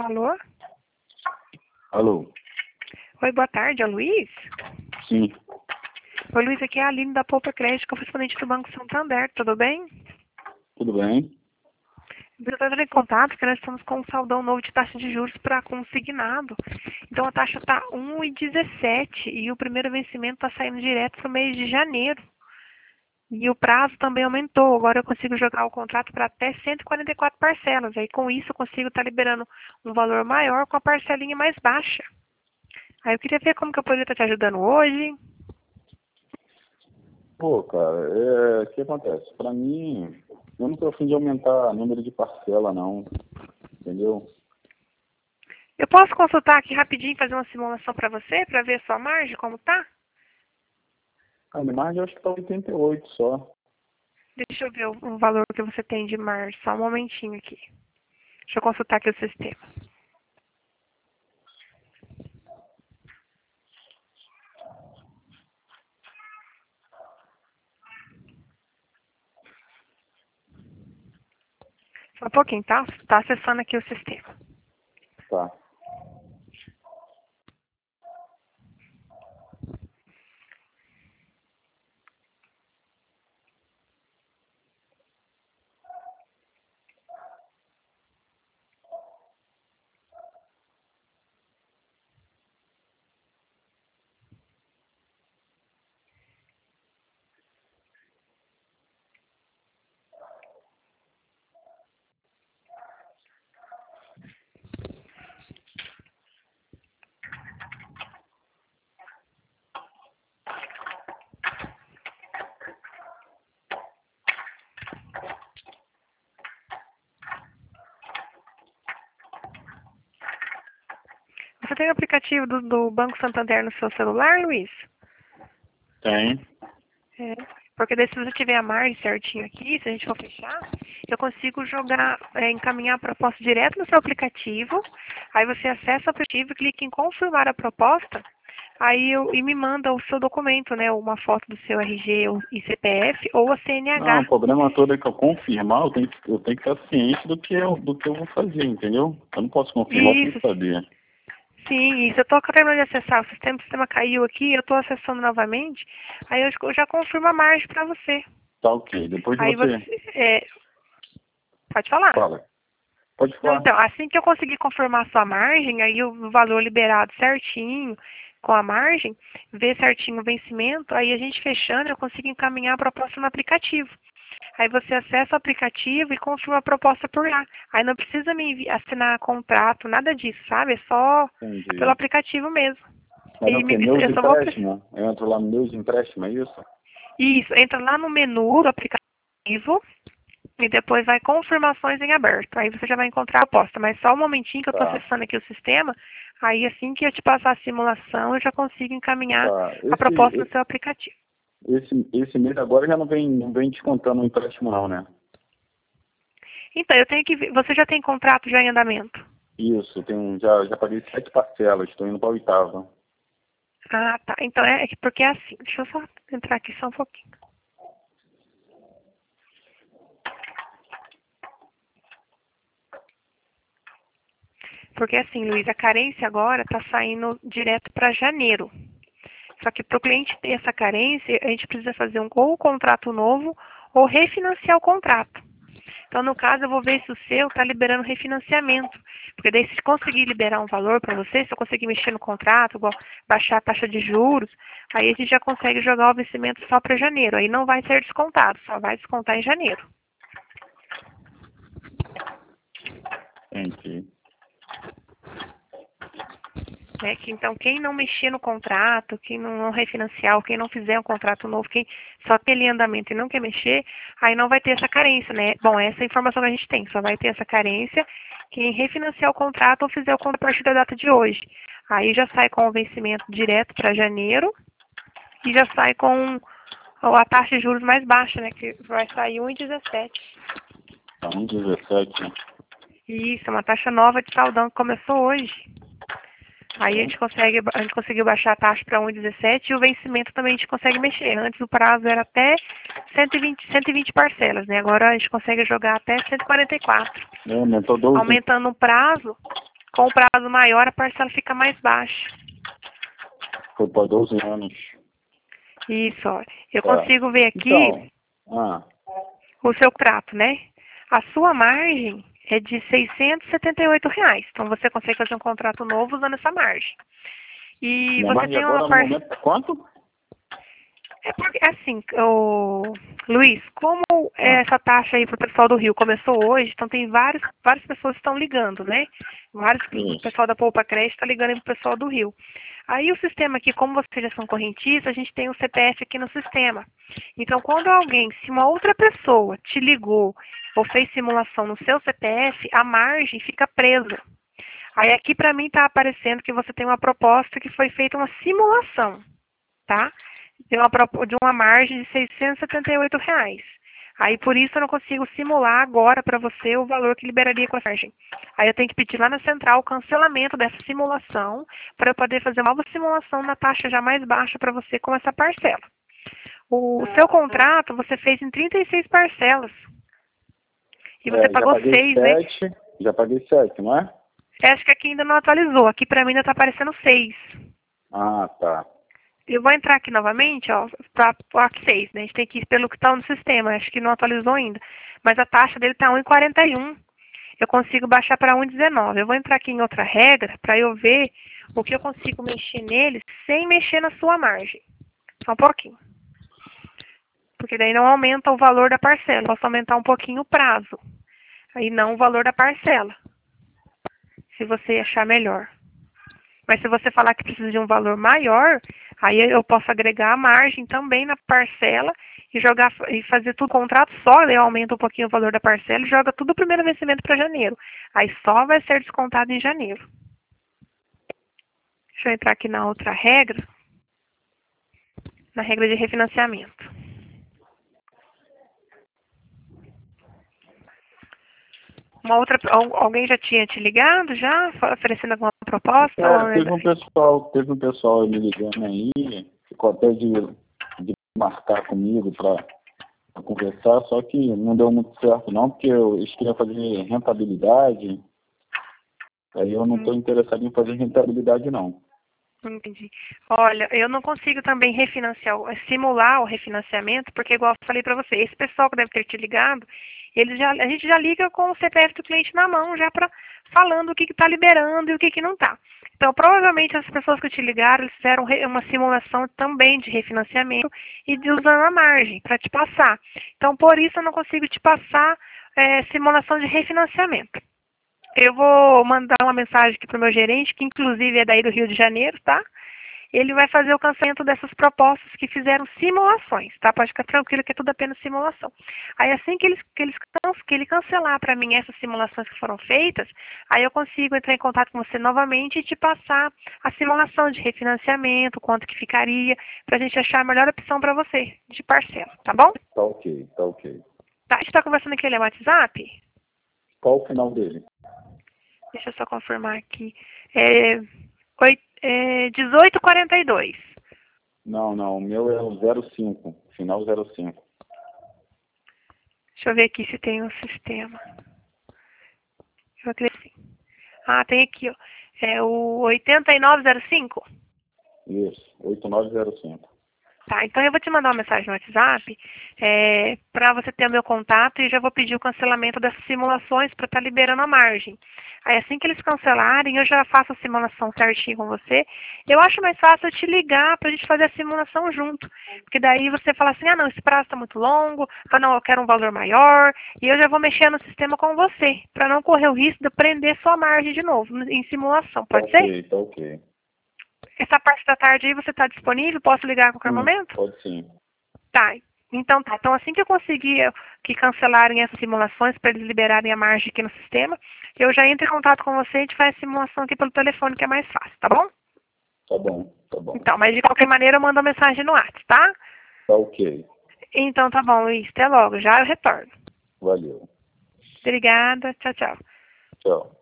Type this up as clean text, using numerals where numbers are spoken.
Alô? Alô? Oi, boa tarde, é o Luiz? Sim, Oi, Luiz, aqui é a Aline da Poupa Crédito, correspondente do Banco Santander, tudo bem? tudo bem? Eu estou entrando em contato porque nós estamos com um saldão novo de taxa de juros para consignado. Então a taxa está 1,17 e o primeiro vencimento está saindo direto para o mês de janeiro. E o prazo também aumentou. Agora eu consigo jogar o contrato para até 144 parcelas. Aí com isso eu consigo estar liberando um valor maior com a parcelinha mais baixa. Aí eu queria ver como que eu poderia estar te ajudando hoje. Pô, cara, o que acontece? Pra mim, eu não tô a fim de aumentar o número de parcela, não. Entendeu? Eu posso consultar aqui rapidinho e fazer uma simulação para você, para ver a sua margem, como tá? A minha margem eu acho que tá 88 só. Deixa eu ver o valor que você tem de margem. Só um momentinho aqui. Deixa eu consultar aqui o sistema. Só um pouquinho, tá? Tá acessando aqui o sistema. Tá. Você tem o aplicativo do Banco Santander no seu celular, Luiz? Tem. É, porque daí se você tiver a margem certinho aqui, se a gente for fechar, eu consigo jogar, encaminhar a proposta direto no seu aplicativo. Aí você acessa o aplicativo, clica em confirmar a proposta, e me manda o seu documento, né? Uma foto do seu RG e CPF ou a Não, o CNH. problema todo é que eu confirmar, eu tenho que estar ciente do que eu vou fazer, entendeu? Eu não posso confirmar sem Isso, saber. sim, isso. Eu estou terminando de acessar o sistema caiu aqui, eu estou acessando novamente, aí eu já confirmo a margem para você. Tá ok. Depois Aí você você, pode falar. fala. Pode Não, falar. então, assim que eu conseguir confirmar a sua margem, aí o valor liberado certinho, com a margem, ver certinho o vencimento, aí a gente fechando, eu consigo encaminhar a proposta no aplicativo. Aí você acessa o aplicativo e confirma a proposta por lá. Aí não precisa assinar contrato, nada disso, sabe? É só pelo Entendi. aplicativo mesmo. Mas é o quê? Meus Eu só vou precisar. empréstimos? Eu entro lá no meus empréstimos, é isso? Isso, entra lá no menu do aplicativo e depois vai confirmações em aberto. Aí você já vai encontrar a aposta. Mas só um momentinho que eu estou Tá. acessando aqui o sistema, aí assim que eu te passar a simulação, eu já consigo encaminhar Tá. a proposta no seu aplicativo. Esse mês agora já não vem descontando o empréstimo não, né? Então, eu tenho que ver. Você já tem contrato já em andamento? Isso, já paguei 7 parcelas, estou indo para a oitava. Ah, tá. Então porque é assim. Deixa eu só entrar aqui só um pouquinho. Porque assim, Luiz, a carência agora está saindo direto para janeiro. Só que para o cliente ter essa carência, a gente precisa fazer ou um contrato novo ou refinanciar o contrato. Então, no caso, eu vou ver se o seu está liberando refinanciamento. Porque daí, se conseguir liberar um valor para você, se eu conseguir mexer no contrato, igual baixar a taxa de juros, aí a gente já consegue jogar o vencimento só para janeiro. Aí não vai ser descontado, só vai descontar em janeiro. Entendi. Né? Então, quem não mexer no contrato, quem não refinanciar, ou quem não fizer um contrato novo, quem só tem ele em andamento e não quer mexer, aí não vai ter essa carência, né? Bom, essa é a informação que a gente tem, só vai ter essa carência quem refinanciar o contrato ou fizer o contrato a partir da data de hoje. Aí já sai com o vencimento direto para janeiro e já sai com a taxa de juros mais baixa, né? Que vai sair 1,17. Tá 1,17. Isso, é uma taxa nova de saldão que começou hoje. Aí a gente conseguiu baixar a taxa para 1,17 e o vencimento também a gente consegue mexer. Antes o prazo era até 120 parcelas, né? Agora a gente consegue jogar até 144. Aumentou 12. Aumentando o prazo, Com o prazo maior, a parcela fica mais baixa. Foi para 12 anos. Isso, ó. Eu Tá. consigo ver aqui Então, o seu contrato, né? A sua margem é de R$ 678. Então, você consegue fazer um contrato novo usando essa margem. E minha você margem tem uma agora, no momento, é quanto? É porque, assim, Luiz, como essa taxa aí para o pessoal do Rio começou hoje, então tem várias pessoas que estão ligando, né? O Isso. pessoal da Poupa Crédito está ligando para o pessoal do Rio. Aí o sistema aqui, como vocês já são correntistas, a gente tem o CPF aqui no sistema. Então, quando alguém, se uma outra pessoa te ligou ou fez simulação no seu CPF, a margem fica presa. Aí aqui para mim está aparecendo que você tem uma proposta que foi feita uma simulação, tá? De uma margem de R$ 678. Aí por isso eu não consigo simular agora para você o valor que liberaria com a margem. Aí eu tenho que pedir lá na central o cancelamento dessa simulação para eu poder fazer uma nova simulação na taxa já mais baixa para você com essa parcela. O seu contrato você fez em 36 parcelas. E você pagou 6, né? Já paguei 7, não é? Acho que aqui ainda não atualizou. Aqui para mim ainda está aparecendo 6. Ah, tá. Eu vou entrar aqui novamente, ó, para o 6, né? A gente tem que ir pelo que está no sistema, acho que não atualizou ainda. Mas a taxa dele está 1,41. Eu consigo baixar para 1,19. Eu vou entrar aqui em outra regra para eu ver o que eu consigo mexer nele sem mexer na sua margem. Só um pouquinho. Porque daí não aumenta o valor da parcela. Eu posso aumentar um pouquinho o prazo. Aí não o valor da parcela. Se você achar melhor. Mas se você falar que precisa de um valor maior, aí eu posso agregar a margem também na parcela e jogar e fazer tudo contrato só, eu aumento um pouquinho o valor da parcela e joga tudo o primeiro vencimento para janeiro. Aí só vai ser descontado em janeiro. Deixa eu entrar aqui na outra regra, na regra de refinanciamento. Alguém já tinha te ligado já, oferecendo alguma proposta? Teve um pessoal me ligando aí, ficou até de marcar comigo para conversar, só que não deu muito certo não, porque eles queriam fazer rentabilidade, aí eu não estou interessado em fazer rentabilidade não. Entendi. Olha, eu não consigo também simular o refinanciamento, porque igual eu falei para você, esse pessoal que deve ter te ligado, a gente já liga com o CPF do cliente na mão, já falando o que está liberando e o que não está. Então, provavelmente as pessoas que te ligaram, eles fizeram uma simulação também de refinanciamento e usando a margem para te passar. Então, por isso eu não consigo te passar simulação de refinanciamento. Eu vou mandar uma mensagem aqui para o meu gerente, que inclusive é daí do Rio de Janeiro, tá? Ele vai fazer o cancelamento dessas propostas que fizeram simulações, tá? Pode ficar tranquilo que é tudo apenas simulação. Aí assim que ele cancelar para mim essas simulações que foram feitas, aí eu consigo entrar em contato com você novamente e te passar a simulação de refinanciamento, quanto que ficaria, para a gente achar a melhor opção para você, de parcela, tá bom? Tá ok, tá ok. Tá, a gente está conversando aqui, ele é WhatsApp? Qual o final dele? Deixa eu só confirmar aqui. 1842. Não, o meu é o 05, final 05. Deixa eu ver aqui se tem um sistema. Eu acredito sim. Ah, tem aqui, ó. É o 8905. Isso, 8905. Tá, então eu vou te mandar uma mensagem no WhatsApp para você ter o meu contato e já vou pedir o cancelamento dessas simulações para estar liberando a margem. Aí assim que eles cancelarem, eu já faço a simulação certinho com você. Eu acho mais fácil eu te ligar para a gente fazer a simulação junto. Porque daí você fala assim, ah não, esse prazo está muito longo, não, eu quero um valor maior, e eu já vou mexer no sistema com você, para não correr o risco de prender sua margem de novo em simulação. Pode ser? Tá ok. Essa parte da tarde aí você está disponível? Posso ligar a qualquer momento? Pode sim. Tá. Então tá. Então assim que eu conseguir que cancelarem essas simulações para eles liberarem a margem aqui no sistema, eu já entro em contato com você e a gente faz a simulação aqui pelo telefone, que é mais fácil, tá bom? Tá bom, tá bom. Então, mas de qualquer maneira eu mando uma mensagem no WhatsApp, tá? Tá ok. Então tá bom, Luiz. Até logo. Já eu retorno. Valeu. Obrigada. Tchau, tchau. Tchau.